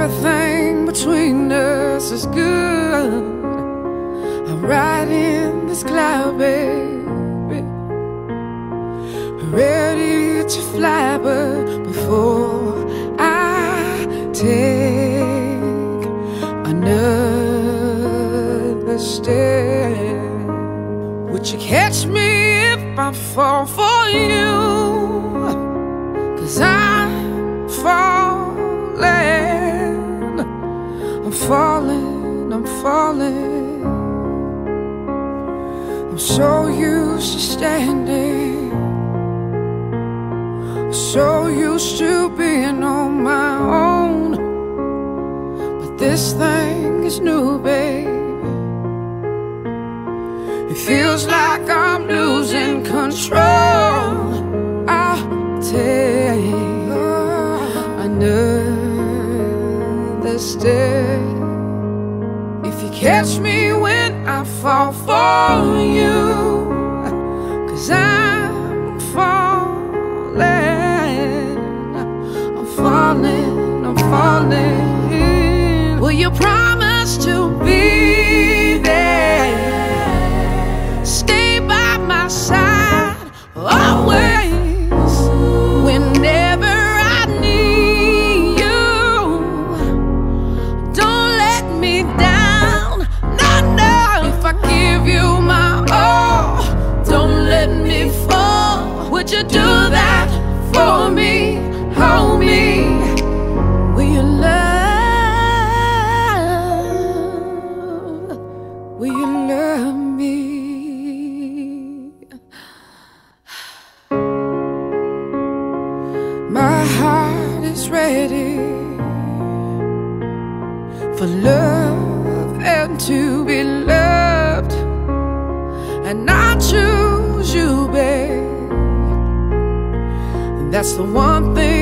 everything between us is good. I'm riding this cloud, baby, ready to fly, but before I take another step, would you catch me if I fall for you? 'Cause I'm falling, I'm falling, I'm falling. I'm so used to standing, so used to being on my own, but this thing is new, babe. It feels like I'm losing control. I'll take another step if you catch me when I fall for you. 'Cause I'm falling, I'm falling, I'm falling. Will you promise to be there? Stay by my side always, whenever I need you. Don't let me down, no, no. If I give you my all, don't let me fall. Would you do that for me? Hold me. Will you love? Will you love me? My heart is ready for love and to be loved, and I choose you, babe. That's the one thing